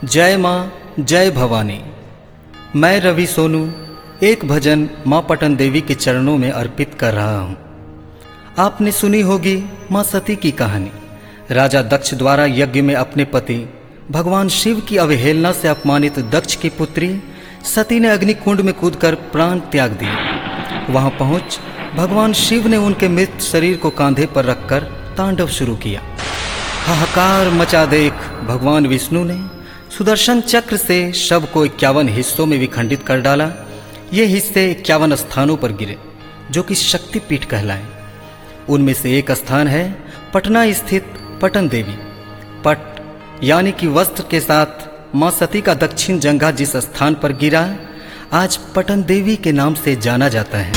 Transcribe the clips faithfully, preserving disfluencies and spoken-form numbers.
जय माँ जय भवानी। मैं रवि सोनू एक भजन माँ पटन देवी के चरणों में अर्पित कर रहा हूँ। आपने सुनी होगी माँ सती की कहानी। राजा दक्ष द्वारा यज्ञ में अपने पति भगवान शिव की अवहेलना से अपमानित दक्ष की पुत्री सती ने अग्निकुंड में कूदकर प्राण त्याग दिए। वहां पहुंच भगवान शिव ने उनके मृत शरीर को कांधे पर रखकर तांडव शुरू किया। हाहाकार मचा देख भगवान विष्णु ने सुदर्शन चक्र से शव को इक्यावन हिस्सों में विखंडित कर डाला। ये हिस्से इक्यावन स्थानों पर गिरे जो कि शक्तिपीठ कहलाए। उनमें से एक स्थान है पटना स्थित पटन देवी। पट यानी कि वस्त्र के साथ माँ सती का दक्षिण जंघा जिस स्थान पर गिरा आज पटन देवी के नाम से जाना जाता है।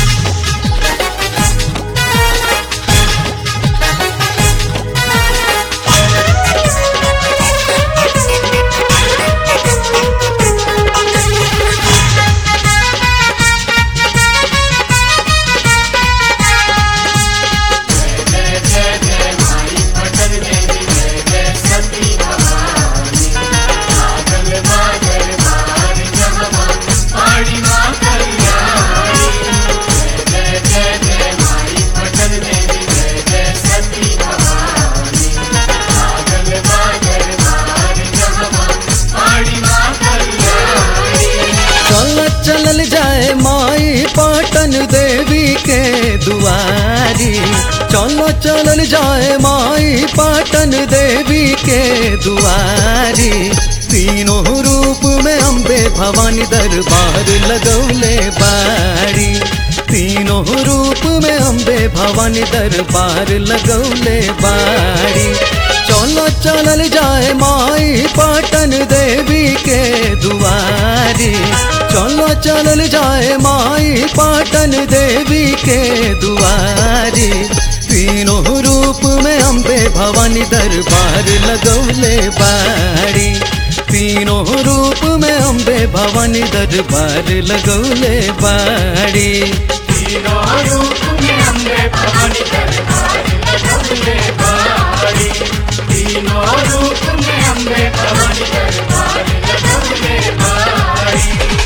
चलल जाए माई पटन देवी के दुआरी। चलो चलल जाए माई पटन देवी के दुआरी। तीनों रूप में अम्बे भवानी दरबार लगौले बाड़ी। तीनों रूप में अम्बे भवानी दरबार लगौले बाड़ी। चलो चलल जाए माई पटन देवी के दुआरी। चलो चलल जाए माई पटन देवी के दुआरी। तीनों रूप में अम्बे भवानी दरबार लगौले बाड़ी। तीनों रूप में अम्बे भवानी दरबार लगौले बाड़ी। तीनों रूप में अम्बे भवानी दरबार लगौले बाड़ी। तीनों रूप में अम्बे भवानी दरबार लगौले बाड़ी।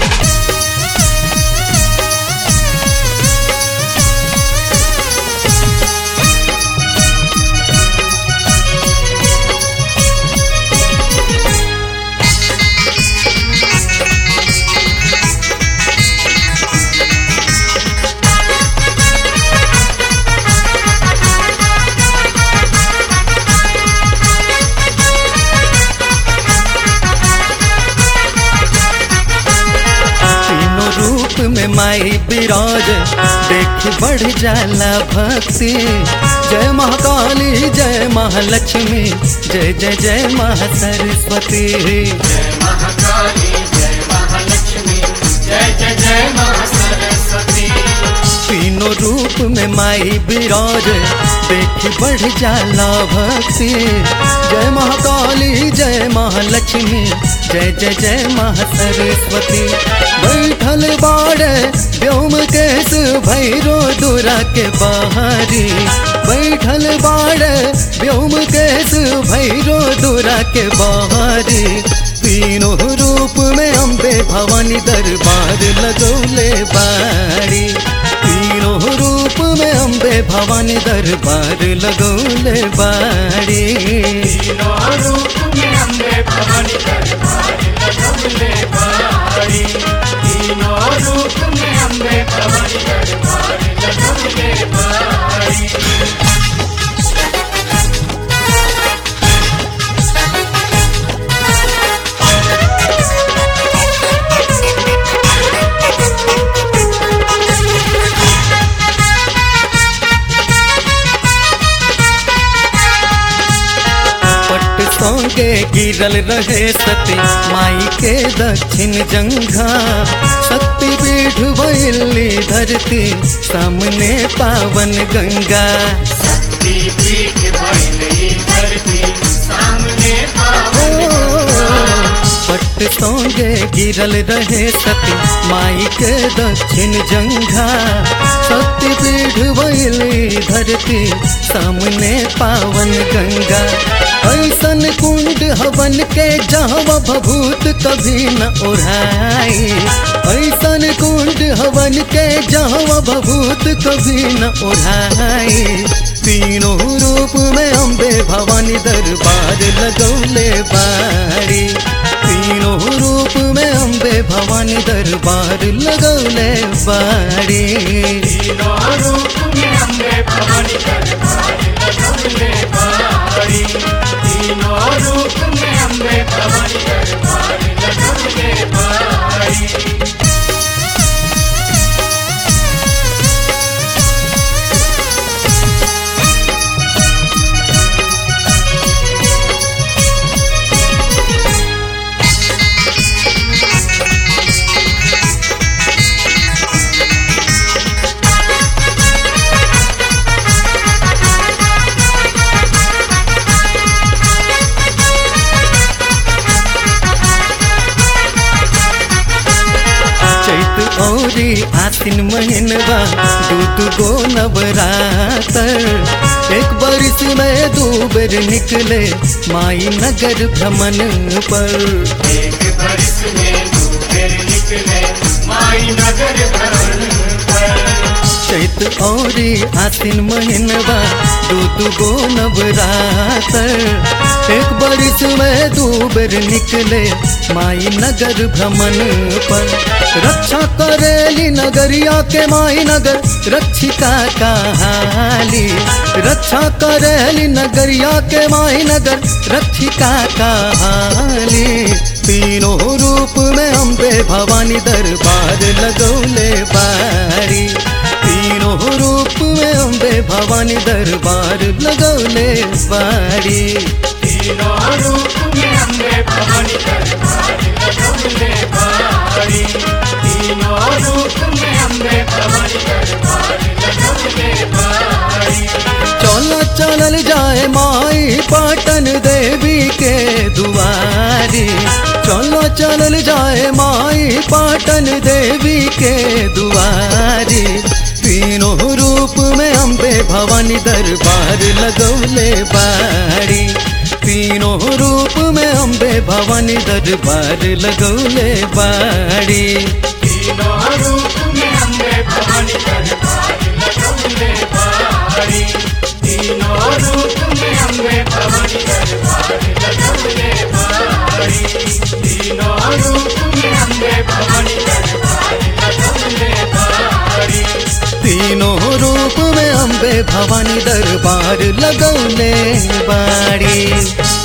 में माई विराज देख बढ़ जाला भक्ति। जय महाकाली जय महालक्ष्मी जय जय जय महासरस्वती। जय महाकाली जय महालक्ष्मी जय जय जय महासरस्वती। तीनों रूप में माई विराज देख बढ़ जाला भक्ति। जय महाकाली जय महालक्ष्मी जय जय जय महासरस्वती। बैठल बाड़े व्योम केस भैरो दुरा के बाहरी। बैठल बाड़े व्योम केस भैरो दुरा के बाहरी। तीनों रूप में अम्बे भवानी दरबार लगौले बाड़ी। तीनों रूप में अम्बे भवानी दरबार लगौले बाड़ी। तीनों रूप में अम्बे भवानी दरबार लगौले बाड़ी। तीनों रूप में अम्बे भवानी दरबार लगौले बाड़ी। संगे गिरल रहे सती माई के दक्षिण जंघा। शक्ति पीठ भइली धरती सामने पावन गंगा। शक्ति पीठ भइली धरती सामने पावन गंगा। पट संगे गिरल रहे सती माई के दक्षिण जंघा। शक्ति पीठ भइली धरती सामने पावन गंगा। ऐसन कुंड हवन के जहाँ भभूत कभी न ओढ़ाई। ऐसन कुंड हवन के जहाँ भभूत कभी न ओढ़ाई। तीनों रूप में अम्बे भवानी दरबार लगौले बाड़ी। तीनों रूप में अम्बे भवानी दरबार लगौले बाड़ी। तीनों रूप में अम्बे भवानी दरबार लगौले बाड़ी। तीनों रूप में अम्बे भवानी दरबार लगौले बाड़ी। औरी आसिन महीनवा दू दू गो नवरातर। एक बरिस में दू बेर निकले माई नगर भ्रमण पर। एक बरिस में दू बेर निकले माई नगर भ्रमण पर। चैत औरी आसिन महीनवा दू दू गो नवरातर। एक बरिस में दू बेर निकले माई नगर भ्रमण पर। रक्षा करेली नगरिया के माई नगर रक्षिका कहाली। रक्षा करेली नगरिया के माई नगर रक्षिका कहाली। तीनों रूप में अम्बे भवानी दरबार लगौले बाड़ी। तीनों रूप में अम्बे भवानी दरबार लगौले बाड़ी। तीनों रूप में अम्बे भवानी दरबार लगौले बाड़ी। तीनों रूप में अम्बे भवानी दरबार लगौले बाड़ी। चलो चलल जाए माई पाटन देवी के दुआरी। चलो चलल जाए माई पाटन देवी के दुआरी। तीनों रूप में अम्बे भवानी दरबार लगौले बाड़ी। तीनों रूप में अम्बे भवानी दरबार लगौले बाड़ी। तीनों रूप में अम्बे भवानी दरबार लगौले बाड़ी। तीनों रूप में अम्बे भवानी दरबार लगौले बाड़ी। तीनों रूप में अम्बे भवानी दरबार लगौले बाड़ी। तीनों रूप में अम्बे भवानी दरबार लगौले बाड़ी।